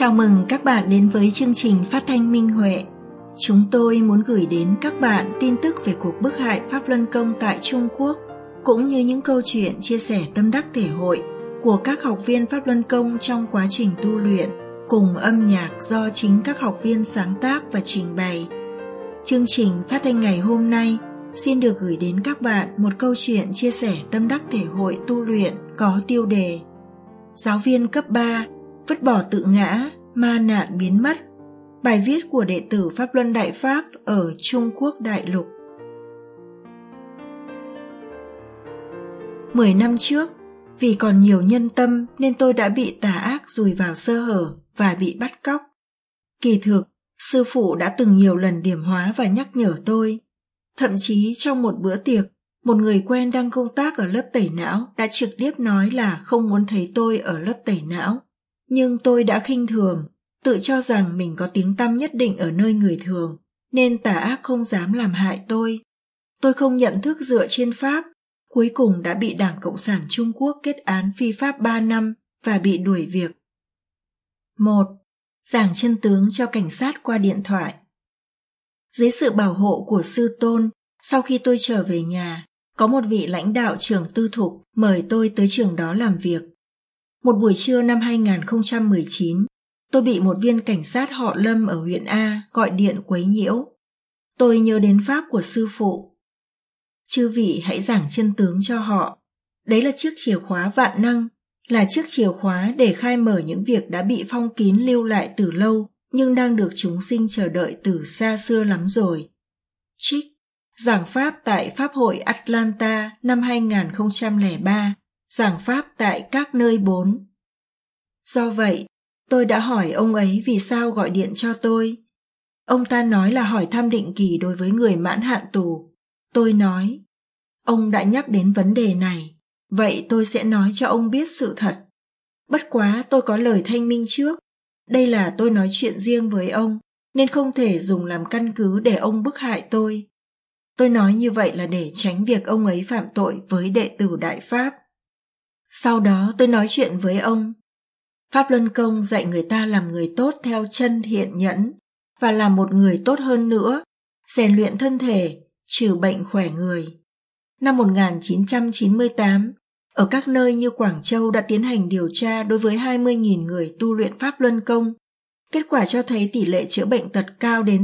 Chào mừng các bạn đến với chương trình phát thanh Minh Huệ. Chúng tôi muốn gửi đến các bạn tin tức về cuộc bức hại Pháp Luân Công tại Trung Quốc, cũng như những câu chuyện chia sẻ tâm đắc thể hội của các học viên Pháp Luân Công trong quá trình tu luyện, cùng âm nhạc do chính các học viên sáng tác và trình bày. Chương trình phát thanh ngày hôm nay xin được gửi đến các bạn một câu chuyện chia sẻ tâm đắc thể hội tu luyện có tiêu đề Giáo viên cấp 3 vứt bỏ tự ngã, ma nạn biến mất. Bài viết của đệ tử Pháp Luân Đại Pháp ở Trung Quốc Đại Lục. 10 năm trước, vì còn nhiều nhân tâm nên tôi đã bị tà ác dùi vào sơ hở và bị bắt cóc. Kỳ thực, sư phụ đã từng nhiều lần điểm hóa và nhắc nhở tôi. Thậm chí trong một bữa tiệc, một người quen đang công tác ở lớp tẩy não đã trực tiếp nói là không muốn thấy tôi ở lớp tẩy não. Nhưng tôi đã khinh thường, tự cho rằng mình có tiếng tăm nhất định ở nơi người thường, nên tà ác không dám làm hại tôi. Tôi không nhận thức dựa trên Pháp, cuối cùng đã bị Đảng Cộng sản Trung Quốc kết án phi pháp 3 năm và bị đuổi việc. 1. Giảng chân tướng cho cảnh sát qua điện thoại. Dưới sự bảo hộ của sư tôn, sau khi tôi trở về nhà, có một vị lãnh đạo trường tư thục mời tôi tới trường đó làm việc. Một buổi trưa năm 2019, tôi bị một viên cảnh sát họ Lâm ở huyện A gọi điện quấy nhiễu. Tôi nhớ đến pháp của sư phụ. Chư vị hãy giảng chân tướng cho họ. Đấy là chiếc chìa khóa vạn năng, là chiếc chìa khóa để khai mở những việc đã bị phong kín lưu lại từ lâu, nhưng đang được chúng sinh chờ đợi từ xa xưa lắm rồi. Trích, giảng pháp tại Pháp hội Atlanta năm 2003. Giảng pháp tại các nơi 4. Do vậy, tôi đã hỏi ông ấy vì sao gọi điện cho tôi. Ông ta nói là hỏi thăm định kỳ đối với người mãn hạn tù. Tôi nói, ông đã nhắc đến vấn đề này, vậy tôi sẽ nói cho ông biết sự thật. Bất quá tôi có lời thanh minh trước, đây là tôi nói chuyện riêng với ông, nên không thể dùng làm căn cứ để ông bức hại tôi. Tôi nói như vậy là để tránh việc ông ấy phạm tội với đệ tử Đại Pháp. Sau đó tôi nói chuyện với ông. Pháp Luân Công dạy người ta làm người tốt theo chân thiện nhẫn và làm một người tốt hơn nữa, rèn luyện thân thể, trừ bệnh khỏe người. Năm 1998, ở các nơi như Quảng Châu đã tiến hành điều tra đối với 20.000 người tu luyện Pháp Luân Công. Kết quả cho thấy tỷ lệ chữa bệnh tật cao đến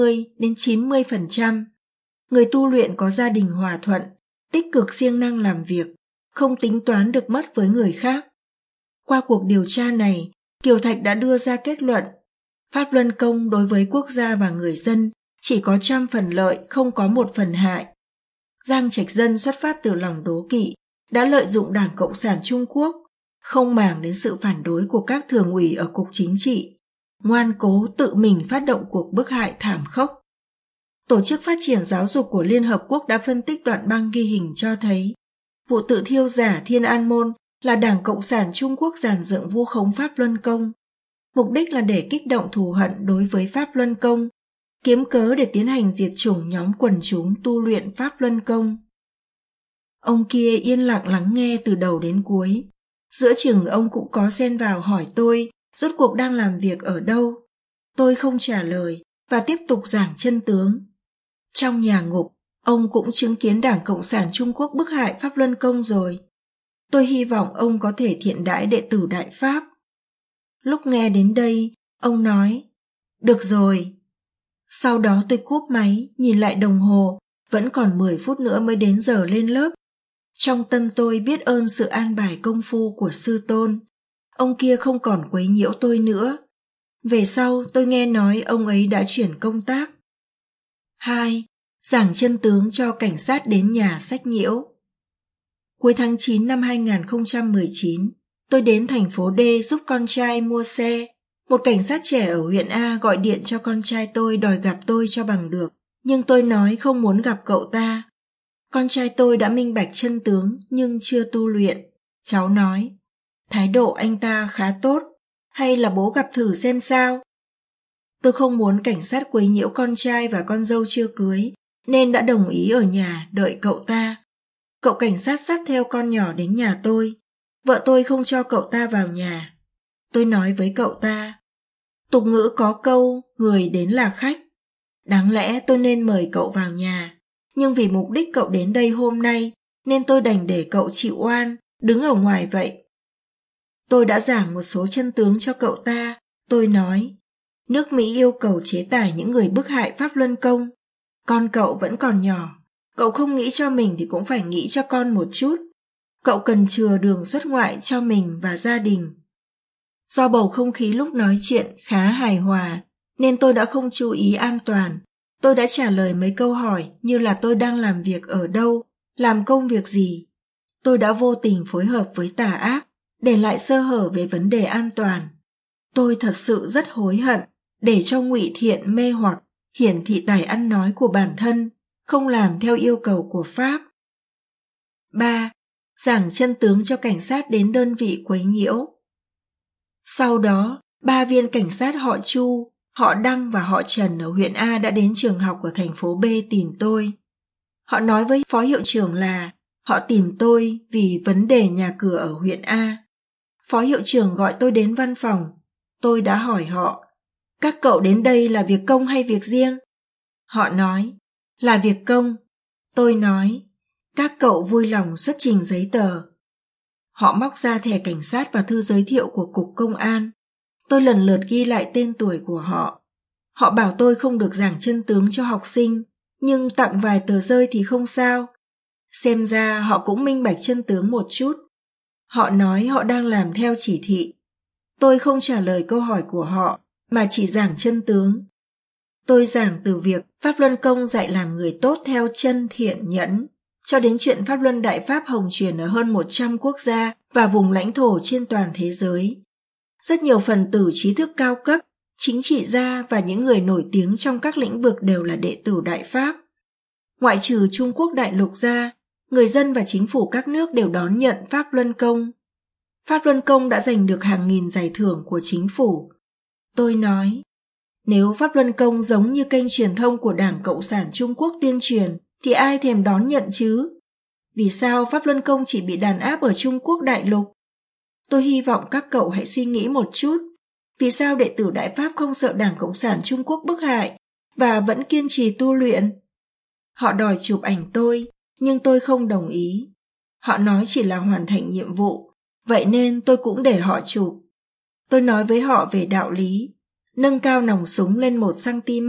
80-90%. Người tu luyện có gia đình hòa thuận, tích cực siêng năng làm việc, không tính toán được mất với người khác. Qua cuộc điều tra này, Kiều Thạch đã đưa ra kết luận, Pháp Luân Công đối với quốc gia và người dân chỉ có 100% lợi, không có 1% hại. Giang Trạch Dân xuất phát từ lòng đố kỵ, đã lợi dụng Đảng Cộng sản Trung Quốc, không màng đến sự phản đối của các thường ủy ở Cục Chính trị, ngoan cố tự mình phát động cuộc bức hại thảm khốc. Tổ chức Phát triển Giáo dục của Liên Hợp Quốc đã phân tích đoạn băng ghi hình cho thấy vụ tự thiêu giả Thiên An Môn là Đảng Cộng sản Trung Quốc dàn dựng vu khống Pháp Luân Công. Mục đích là để kích động thù hận đối với Pháp Luân Công, kiếm cớ để tiến hành diệt chủng nhóm quần chúng tu luyện Pháp Luân Công. Ông kia yên lặng lắng nghe từ đầu đến cuối. Giữa chừng ông cũng có xen vào hỏi tôi rốt cuộc đang làm việc ở đâu. Tôi không trả lời và tiếp tục giảng chân tướng. Trong nhà ngục, ông cũng chứng kiến Đảng Cộng sản Trung Quốc bức hại Pháp Luân Công rồi. Tôi hy vọng ông có thể thiện đãi đệ tử Đại Pháp. Lúc nghe đến đây, ông nói, được rồi. Sau đó tôi cúp máy, nhìn lại đồng hồ, vẫn còn 10 phút nữa mới đến giờ lên lớp. Trong tâm tôi biết ơn sự an bài công phu của sư tôn. Ông kia không còn quấy nhiễu tôi nữa. Về sau tôi nghe nói ông ấy đã chuyển công tác. 2. Giảng chân tướng cho cảnh sát đến nhà sách nhiễu. Cuối tháng 9 năm 2019, tôi đến thành phố D giúp con trai mua xe. Một cảnh sát trẻ ở huyện A gọi điện cho con trai tôi đòi gặp tôi cho bằng được, nhưng tôi nói không muốn gặp cậu ta. Con trai tôi đã minh bạch chân tướng nhưng chưa tu luyện. Cháu nói, thái độ anh ta khá tốt, hay là bố gặp thử xem sao? Tôi không muốn cảnh sát quấy nhiễu con trai và con dâu chưa cưới, nên đã đồng ý ở nhà đợi cậu ta. Cậu cảnh sát dắt theo con nhỏ đến nhà tôi. Vợ tôi không cho cậu ta vào nhà. Tôi nói với cậu ta, Tục ngữ có câu, người đến là khách. Đáng lẽ tôi nên mời cậu vào nhà, nhưng vì mục đích cậu đến đây hôm nay, nên tôi đành để cậu chịu oan, đứng ở ngoài vậy. Tôi đã giảng một số chân tướng cho cậu ta. Tôi nói, nước Mỹ yêu cầu chế tài những người bức hại Pháp Luân Công. Con cậu vẫn còn nhỏ, cậu không nghĩ cho mình thì cũng phải nghĩ cho con một chút. Cậu cần chừa đường xuất ngoại cho mình và gia đình. Do bầu không khí lúc nói chuyện khá hài hòa, nên tôi đã không chú ý an toàn. Tôi đã trả lời mấy câu hỏi như là tôi đang làm việc ở đâu, làm công việc gì. Tôi đã vô tình phối hợp với tà ác, để lại sơ hở về vấn đề an toàn. Tôi thật sự rất hối hận để cho ngụy thiện mê hoặc, hiển thị tài ăn nói của bản thân, không làm theo yêu cầu của Pháp. 3. Giảng chân tướng cho cảnh sát đến đơn vị quấy nhiễu. Sau đó, 3 viên cảnh sát họ Chu, họ Đăng và họ Trần ở huyện A đã đến trường học của thành phố B tìm tôi. Họ nói với phó hiệu trưởng là họ tìm tôi vì vấn đề nhà cửa ở huyện A. Phó hiệu trưởng gọi tôi đến văn phòng. Tôi đã hỏi họ, các cậu đến đây là việc công hay việc riêng? Họ nói, là việc công. Tôi nói, các cậu vui lòng xuất trình giấy tờ. Họ móc ra thẻ cảnh sát và thư giới thiệu của Cục Công an. Tôi lần lượt ghi lại tên tuổi của họ. Họ bảo tôi không được giảng chân tướng cho học sinh, nhưng tặng vài tờ rơi thì không sao. Xem ra họ cũng minh bạch chân tướng một chút. Họ nói họ đang làm theo chỉ thị. Tôi không trả lời câu hỏi của họ, mà chỉ giảng chân tướng. Tôi giảng từ việc Pháp Luân Công dạy làm người tốt theo chân thiện nhẫn, cho đến chuyện Pháp Luân Đại Pháp hồng truyền ở hơn 100 quốc gia và vùng lãnh thổ trên toàn thế giới. Rất nhiều phần tử trí thức cao cấp, chính trị gia và những người nổi tiếng trong các lĩnh vực đều là đệ tử Đại Pháp. Ngoại trừ Trung Quốc đại lục ra, người dân và chính phủ các nước đều đón nhận Pháp Luân Công. Pháp Luân Công đã giành được hàng nghìn giải thưởng của chính phủ. Tôi nói, nếu Pháp Luân Công giống như kênh truyền thông của Đảng Cộng sản Trung Quốc tuyên truyền, thì ai thèm đón nhận chứ? Vì sao Pháp Luân Công chỉ bị đàn áp ở Trung Quốc đại lục? Tôi hy vọng các cậu hãy suy nghĩ một chút. Vì sao đệ tử Đại Pháp không sợ Đảng Cộng sản Trung Quốc bức hại và vẫn kiên trì tu luyện? Họ đòi chụp ảnh tôi, nhưng tôi không đồng ý. Họ nói chỉ là hoàn thành nhiệm vụ, vậy nên tôi cũng để họ chụp. Tôi nói với họ về đạo lý, nâng cao nòng súng lên 1 cm.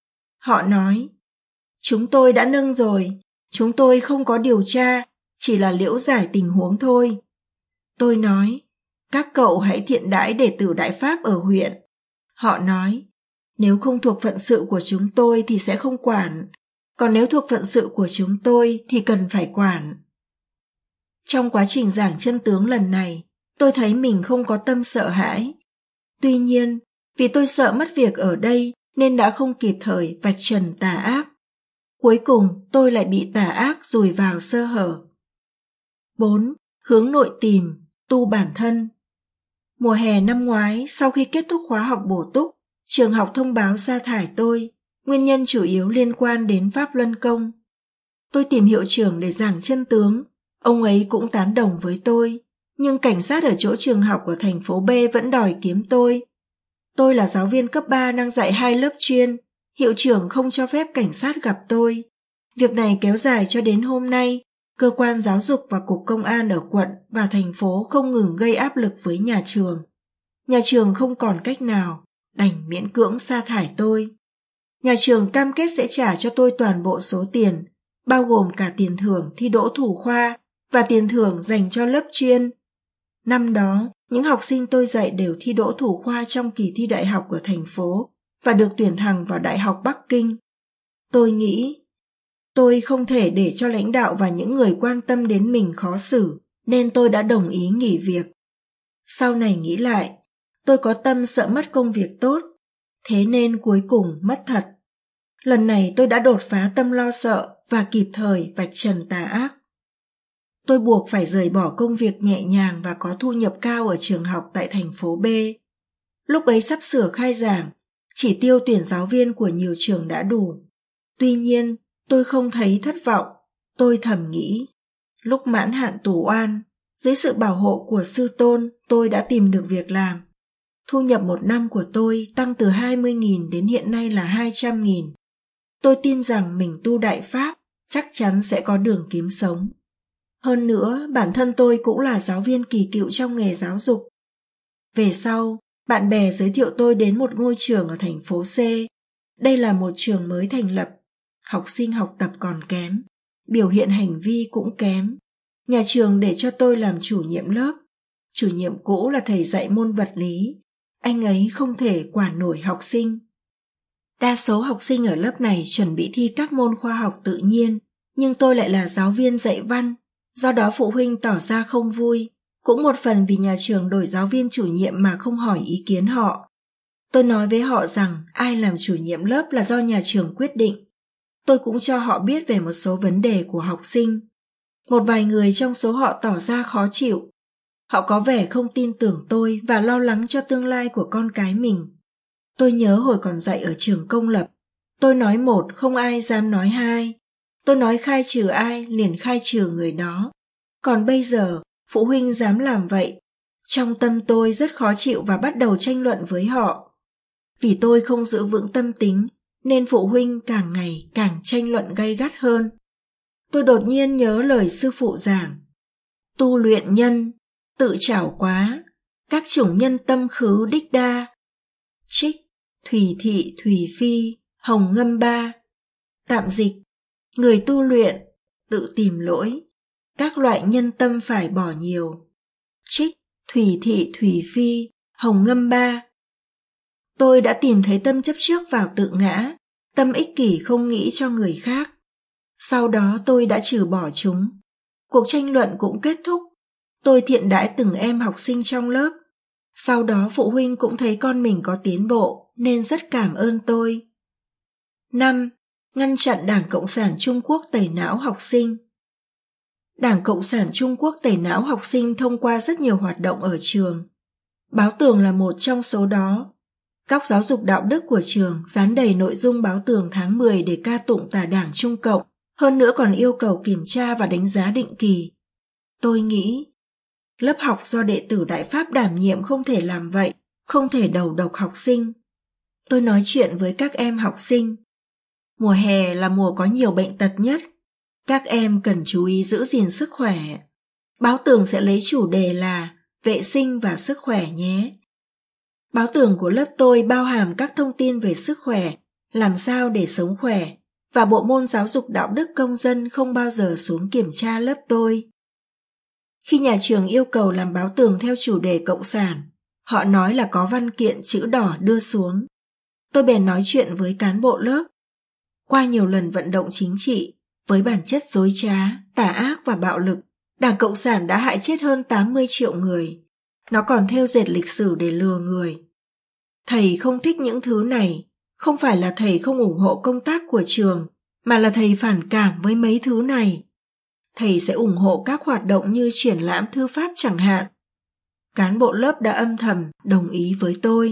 Họ nói, chúng tôi đã nâng rồi, chúng tôi không có điều tra, chỉ là liễu giải tình huống thôi. Tôi nói, các cậu hãy thiện đãi đệ tử Đại Pháp ở huyện. Họ nói, nếu không thuộc phận sự của chúng tôi thì sẽ không quản, còn nếu thuộc phận sự của chúng tôi thì cần phải quản. Trong quá trình giảng chân tướng lần này, tôi thấy mình không có tâm sợ hãi. Tuy nhiên, vì tôi sợ mất việc ở đây nên đã không kịp thời vạch trần tà ác. Cuối cùng tôi lại bị tà ác dùi vào sơ hở. 4. Hướng nội tìm, tu bản thân. Mùa hè năm ngoái, sau khi kết thúc khóa học bổ túc, trường học thông báo sa thải tôi, nguyên nhân chủ yếu liên quan đến Pháp Luân Công. Tôi tìm hiệu trưởng để giảng chân tướng, ông ấy cũng tán đồng với tôi, nhưng cảnh sát ở chỗ trường học của thành phố B vẫn đòi kiếm tôi. Tôi là giáo viên cấp 3 đang dạy 2 lớp chuyên, hiệu trưởng không cho phép cảnh sát gặp tôi. Việc này kéo dài cho đến hôm nay, cơ quan giáo dục và Cục Công an ở quận và thành phố không ngừng gây áp lực với nhà trường. Nhà trường không còn cách nào, đành miễn cưỡng sa thải tôi. Nhà trường cam kết sẽ trả cho tôi toàn bộ số tiền, bao gồm cả tiền thưởng thi đỗ thủ khoa và tiền thưởng dành cho lớp chuyên. Năm đó, những học sinh tôi dạy đều thi đỗ thủ khoa trong kỳ thi đại học của thành phố và được tuyển thẳng vào Đại học Bắc Kinh. Tôi nghĩ, tôi không thể để cho lãnh đạo và những người quan tâm đến mình khó xử, nên tôi đã đồng ý nghỉ việc. Sau này nghĩ lại, tôi có tâm sợ mất công việc tốt, thế nên cuối cùng mất thật. Lần này tôi đã đột phá tâm lo sợ và kịp thời vạch trần tà ác. Tôi buộc phải rời bỏ công việc nhẹ nhàng và có thu nhập cao ở trường học tại thành phố B. Lúc ấy sắp sửa khai giảng, chỉ tiêu tuyển giáo viên của nhiều trường đã đủ. Tuy nhiên, tôi không thấy thất vọng. Tôi thầm nghĩ, lúc mãn hạn tù oan, dưới sự bảo hộ của sư tôn, tôi đã tìm được việc làm. Thu nhập một năm của tôi tăng từ 20.000 đến hiện nay là 200.000. Tôi tin rằng mình tu Đại Pháp chắc chắn sẽ có đường kiếm sống. Hơn nữa, bản thân tôi cũng là giáo viên kỳ cựu trong nghề giáo dục. Về sau, bạn bè giới thiệu tôi đến một ngôi trường ở thành phố C. Đây là một trường mới thành lập. Học sinh học tập còn kém, biểu hiện hành vi cũng kém. Nhà trường để cho tôi làm chủ nhiệm lớp. Chủ nhiệm cũ là thầy dạy môn vật lý. Anh ấy không thể quản nổi học sinh. Đa số học sinh ở lớp này chuẩn bị thi các môn khoa học tự nhiên, nhưng tôi lại là giáo viên dạy văn. Do đó phụ huynh tỏ ra không vui, cũng một phần vì nhà trường đổi giáo viên chủ nhiệm mà không hỏi ý kiến họ. Tôi nói với họ rằng ai làm chủ nhiệm lớp là do nhà trường quyết định. Tôi cũng cho họ biết về một số vấn đề của học sinh. Một vài người trong số họ tỏ ra khó chịu. Họ có vẻ không tin tưởng tôi và lo lắng cho tương lai của con cái mình. Tôi nhớ hồi còn dạy ở trường công lập, tôi nói một không ai dám nói hai. Tôi nói khai trừ ai liền khai trừ người đó. Còn bây giờ, phụ huynh dám làm vậy. Trong tâm tôi rất khó chịu và bắt đầu tranh luận với họ. Vì tôi không giữ vững tâm tính, nên phụ huynh càng ngày càng tranh luận gay gắt hơn. Tôi đột nhiên nhớ lời sư phụ giảng. Tu luyện nhân, tự trảo quá, các chủng nhân tâm khứ đích đa. Trích, thủy thị thủy phi, hồng ngâm ba. Tạm dịch, người tu luyện, tự tìm lỗi, các loại nhân tâm phải bỏ nhiều. Trích, thủy thị thủy phi, hồng ngâm ba. Tôi đã tìm thấy tâm chấp trước vào tự ngã, tâm ích kỷ không nghĩ cho người khác. Sau đó tôi đã trừ bỏ chúng. Cuộc tranh luận cũng kết thúc. Tôi thiện đãi từng em học sinh trong lớp. Sau đó phụ huynh cũng thấy con mình có tiến bộ nên rất cảm ơn tôi. 5. Ngăn chặn Đảng Cộng sản Trung Quốc tẩy não học sinh. Đảng Cộng sản Trung Quốc tẩy não học sinh thông qua rất nhiều hoạt động ở trường. Báo tường là một trong số đó. Góc giáo dục đạo đức của trường dán đầy nội dung báo tường tháng 10 để ca tụng tà Đảng Trung Cộng, hơn nữa còn yêu cầu kiểm tra và đánh giá định kỳ. Tôi nghĩ, lớp học do đệ tử Đại Pháp đảm nhiệm không thể làm vậy, không thể đầu độc học sinh. Tôi nói chuyện với các em học sinh. Mùa hè là mùa có nhiều bệnh tật nhất. Các em cần chú ý giữ gìn sức khỏe. Báo tường sẽ lấy chủ đề là vệ sinh và sức khỏe nhé. Báo tường của lớp tôi bao hàm các thông tin về sức khỏe, làm sao để sống khỏe, và bộ môn giáo dục đạo đức công dân không bao giờ xuống kiểm tra lớp tôi. Khi nhà trường yêu cầu làm báo tường theo chủ đề cộng sản, họ nói là có văn kiện chữ đỏ đưa xuống. Tôi bèn nói chuyện với cán bộ lớp. Qua nhiều lần vận động chính trị, với bản chất dối trá, tà ác và bạo lực, Đảng Cộng sản đã hại chết hơn 80 triệu người. Nó còn thêu dệt lịch sử để lừa người. Thầy không thích những thứ này, không phải là thầy không ủng hộ công tác của trường, mà là thầy phản cảm với mấy thứ này. Thầy sẽ ủng hộ các hoạt động như triển lãm thư pháp chẳng hạn. Cán bộ lớp đã âm thầm đồng ý với tôi.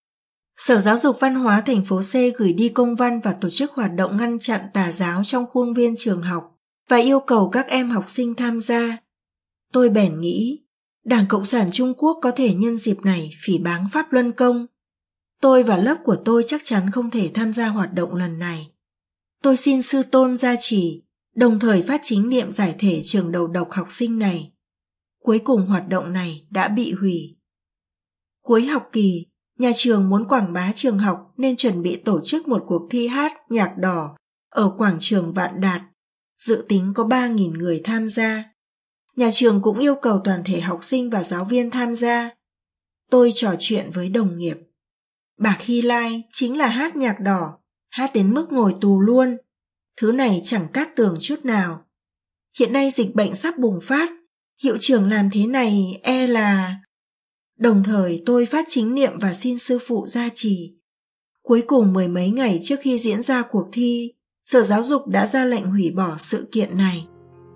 Sở Giáo dục Văn hóa thành phố C gửi đi công văn và tổ chức hoạt động ngăn chặn tà giáo trong khuôn viên trường học và yêu cầu các em học sinh tham gia. Tôi bèn nghĩ, Đảng Cộng sản Trung Quốc có thể nhân dịp này phỉ báng Pháp Luân Công. Tôi và lớp của tôi chắc chắn không thể tham gia hoạt động lần này. Tôi xin sư tôn gia trì, đồng thời phát chính niệm giải thể trường đầu độc học sinh này. Cuối cùng hoạt động này đã bị hủy. Cuối học kỳ, nhà trường muốn quảng bá trường học nên chuẩn bị tổ chức một cuộc thi hát nhạc đỏ ở quảng trường Vạn Đạt. Dự tính có 3.000 người tham gia. Nhà trường cũng yêu cầu toàn thể học sinh và giáo viên tham gia. Tôi trò chuyện với đồng nghiệp. Bạc Hy Lai chính là hát nhạc đỏ, hát đến mức ngồi tù luôn. Thứ này chẳng cát tường chút nào. Hiện nay dịch bệnh sắp bùng phát, hiệu trưởng làm thế này e là... Đồng thời tôi phát chính niệm và xin sư phụ gia trì. Cuối cùng 10 mấy ngày trước khi diễn ra cuộc thi, Sở Giáo dục đã ra lệnh hủy bỏ sự kiện này.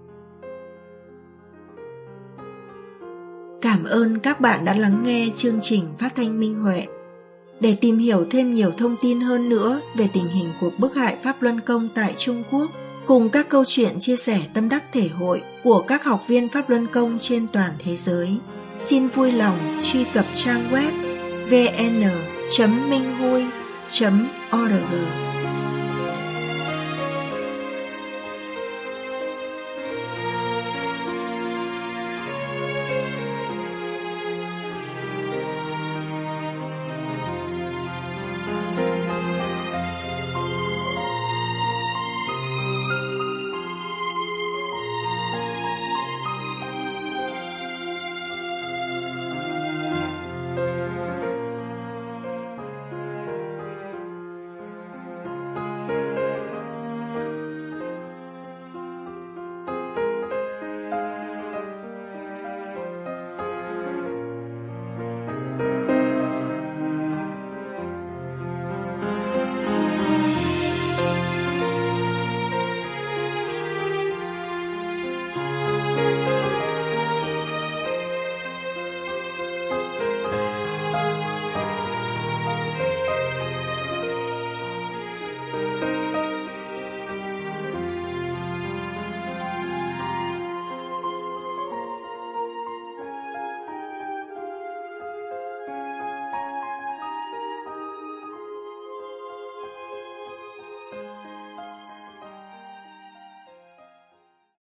Cảm ơn các bạn đã lắng nghe chương trình phát thanh Minh Huệ. Để tìm hiểu thêm nhiều thông tin hơn nữa về tình hình cuộc bức hại Pháp Luân Công tại Trung Quốc, cùng các câu chuyện chia sẻ tâm đắc thể hội của các học viên Pháp Luân Công trên toàn thế giới, xin vui lòng truy cập trang web vn.minhui.org.